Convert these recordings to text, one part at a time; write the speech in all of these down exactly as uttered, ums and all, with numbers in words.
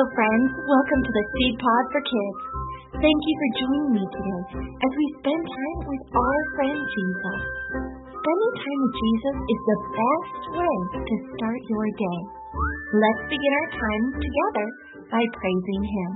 friends. Welcome to the Seed Pod for Kids. Thank you for joining me today as we spend time with our friend Jesus. Spending time with Jesus is the best way to start your day. Let's begin our time together by praising Him.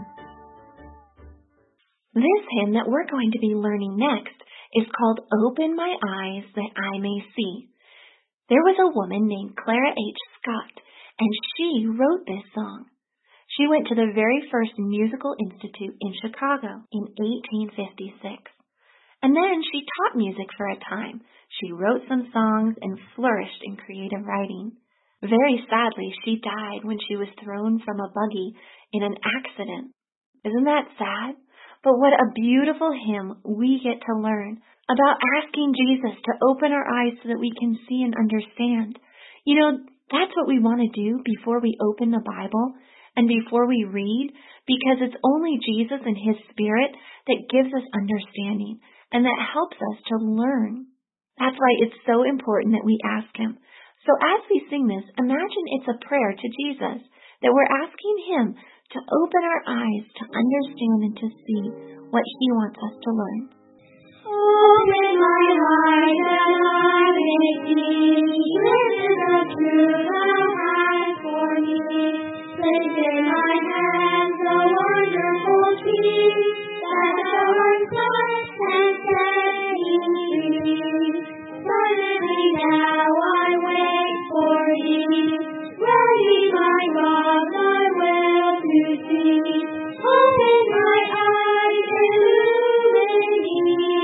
This hymn that we're going to be learning next is called Open My Eyes That I May See. There was a woman named Clara H. Scott, and she wrote this song. She went to the very first musical institute in Chicago in eighteen fifty-six. And then she taught music for a time. She wrote some songs and flourished in creative writing. Very sadly, she died when she was thrown from a buggy in an accident. Isn't that sad? But what a beautiful hymn we get to learn about asking Jesus to open our eyes so that we can see and understand. You know, that's what we want to do before we open the Bible and before we read, because it's only Jesus and His Spirit that gives us understanding and that helps us to learn. That's why it's so important that we ask Him. So as we sing this, imagine it's a prayer to Jesus, that we're asking Him to open our eyes to understand and to see what He wants us to learn. Open my eyes that I may see, riches of truth Thou hast for me. Place in my hands the wonderful key, that Thou art blessed and set me free. Suddenly now I wait for Thee, ready my God Thy will to see. Open my eyes, illumine me,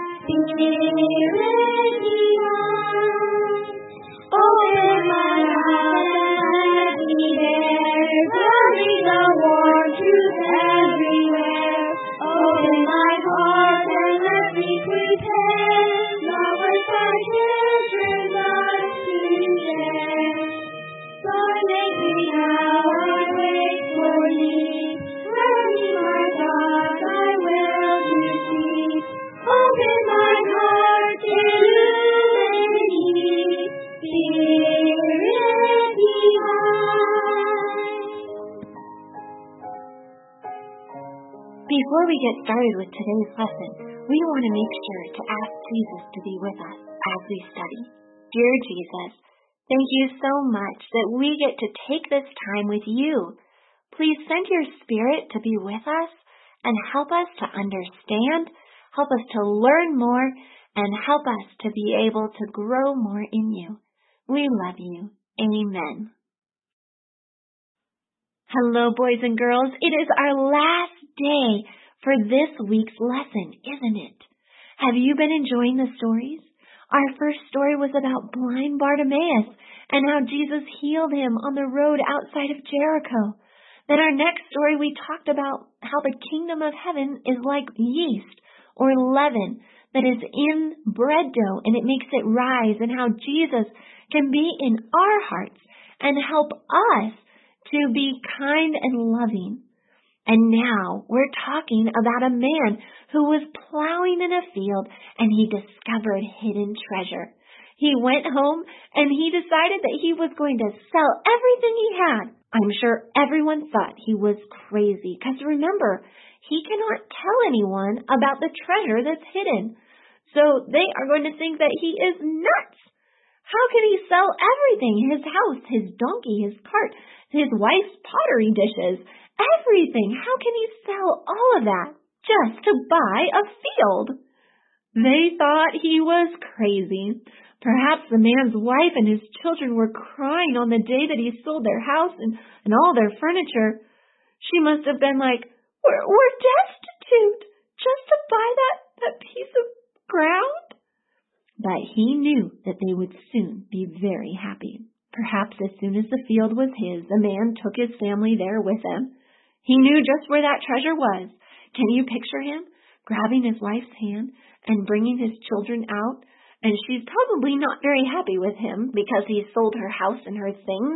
Spirit divine. Open my eyes, let me there, bury the warm truth everywhere. Open my heart and let me prepare, love with Thy children thus to share. Lord, make me now, I wait for Thee, ready my God, Thy will to see. Open my heart, illumine me, Spirit divine. Before we get started with today's lesson, we want to make sure to ask Jesus to be with us as we study. Dear Jesus, thank you so much that we get to take this time with you. Please send your Spirit to be with us and help us to understand, help us to learn more, and help us to be able to grow more in you. We love you. Amen. Hello, boys and girls. It is our last day for this week's lesson, isn't it? Have you been enjoying the stories? Our first story was about blind Bartimaeus and how Jesus healed him on the road outside of Jericho. Then our next story, we talked about how the kingdom of heaven is like yeast or leaven that is in bread dough and it makes it rise, and how Jesus can be in our hearts and help us to be kind and loving. And now we're talking about a man who was plowing in a field and he discovered hidden treasure. He went home and he decided that he was going to sell everything he had. I'm sure everyone thought he was crazy, because remember, he cannot tell anyone about the treasure that's hidden. So they are going to think that he is nuts. How can he sell everything? His house, his donkey, his cart, his wife's pottery dishes, everything. How can he sell all of that just to buy a field? They thought he was crazy. Perhaps the man's wife and his children were crying on the day that he sold their house and, and all their furniture. She must have been like, we're, we're destitute just to buy that, that piece of ground. But he knew that they would soon be very happy. Perhaps as soon as the field was his, the man took his family there with him. He knew just where that treasure was. Can you picture him grabbing his wife's hand and bringing his children out? And she's probably not very happy with him because he sold her house and her things.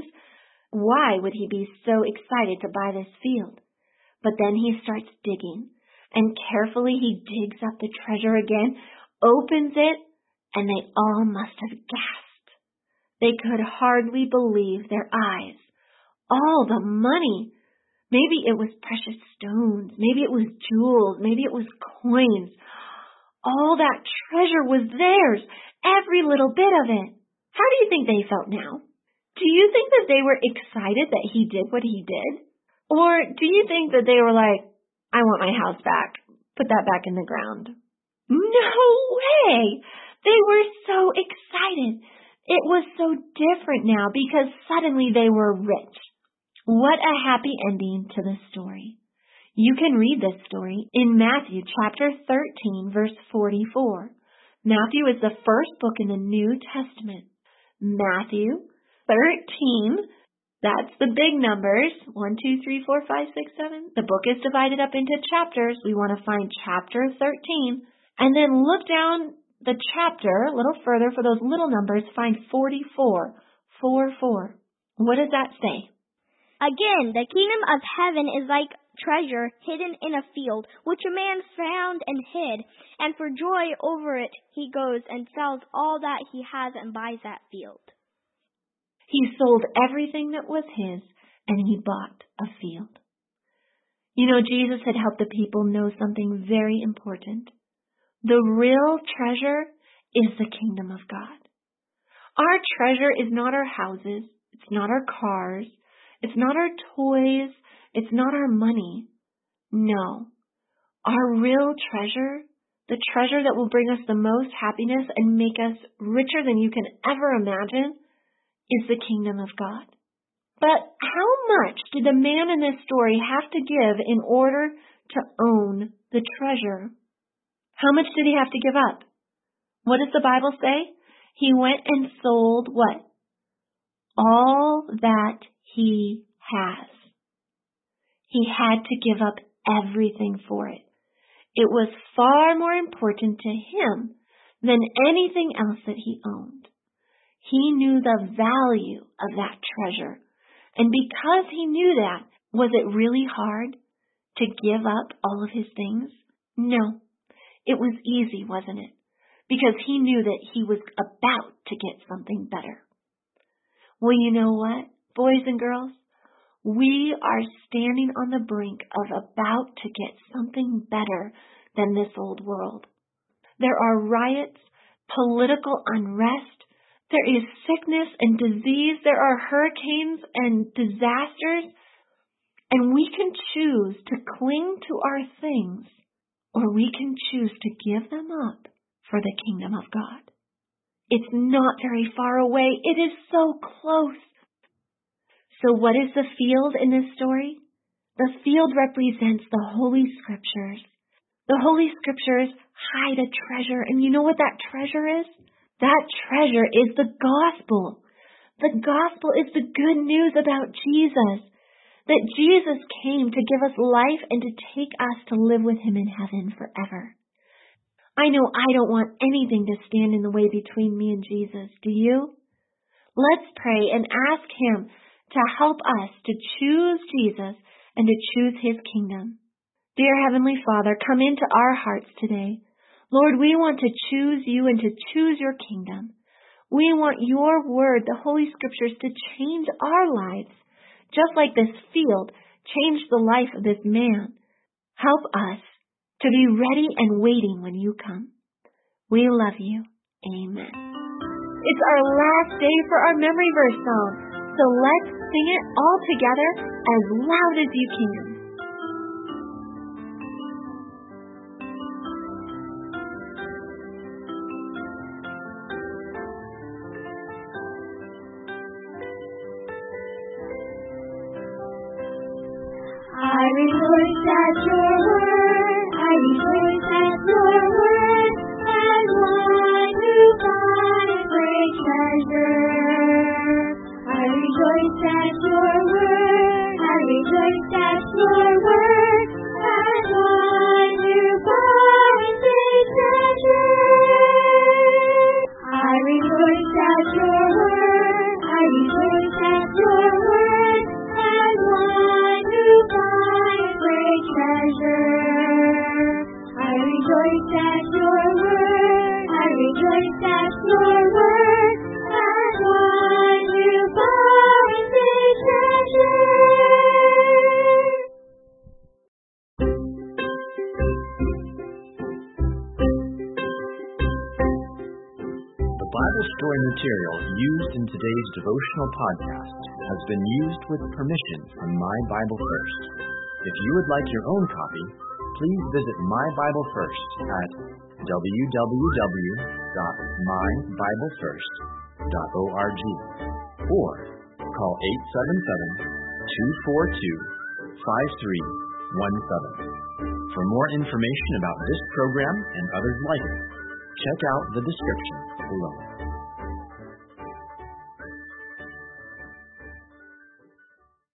Why would he be so excited to buy this field? But then he starts digging, and carefully he digs up the treasure again, opens it, and they all must have gasped. They could hardly believe their eyes. All the money! Maybe it was precious stones. Maybe it was jewels. Maybe it was coins. All that treasure was theirs, every little bit of it. How do you think they felt now? Do you think that they were excited that he did what he did? Or do you think that they were like, I want my house back. Put that back in the ground. No way! They were so excited. It was so different now because suddenly they were rich. What a happy ending to the story. You can read this story in Matthew chapter thirteen, verse forty-four. Matthew is the first book in the New Testament. Matthew thirteen, that's the big numbers, one, two, three, four, five, six, seven. The book is divided up into chapters. We want to find chapter thirteen, and then look down the chapter a little further for those little numbers, find forty-four, four, four. What does that say? Again, the kingdom of heaven is like treasure hidden in a field, which a man found and hid, and for joy over it he goes and sells all that he has and buys that field. He sold everything that was his, and he bought a field. You know, Jesus had helped the people know something very important. The real treasure is the kingdom of God. Our treasure is not our houses, it's not our cars, it's not our toys, it's not our money. No. Our real treasure, the treasure that will bring us the most happiness and make us richer than you can ever imagine, is the kingdom of God. But how much did the man in this story have to give in order to own the treasure? How much did he have to give up? What does the Bible say? He went and sold what? All that he has. He had to give up everything for it. It was far more important to him than anything else that he owned. He knew the value of that treasure. And because he knew that, was it really hard to give up all of his things? No. It was easy, wasn't it? Because he knew that he was about to get something better. Well, you know what, boys and girls? We are standing on the brink of about to get something better than this old world. There are riots, political unrest, there is sickness and disease, there are hurricanes and disasters, and we can choose to cling to our things, or we can choose to give them up for the kingdom of God. It's not very far away. It is so close. So what is the field in this story? The field represents the Holy Scriptures. The Holy Scriptures hide a treasure, and you know what that treasure is? That treasure is the gospel. The gospel is the good news about Jesus, that Jesus came to give us life and to take us to live with him in heaven forever. I know I don't want anything to stand in the way between me and Jesus. Do you? Let's pray and ask him to help us to choose Jesus and to choose his kingdom. Dear Heavenly Father, come into our hearts today. Lord, we want to choose you and to choose your kingdom. We want your word, the Holy Scriptures, to change our lives, just like this field changed the life of this man. Help us to be ready and waiting when you come. We love you. Amen. It's our last day for our memory verse song, so let's sing it all together as loud as you can. I rejoice at your word, I rejoice at your word, as one who finds great treasure. I rejoice at your word, I rejoice at your word, as one who finds great treasure. I rejoice at your word, I rejoice at your word, as one who finds great treasure. I rejoice at your word, I rejoice at your word, as one who finds great treasure. Bible story material used in today's devotional podcast has been used with permission from My Bible First. If you would like your own copy, please visit My Bible First at w w w dot my bible first dot org or call eight seven seven, two four two, five three one seven. For more information about this program and others like it, check out the description below.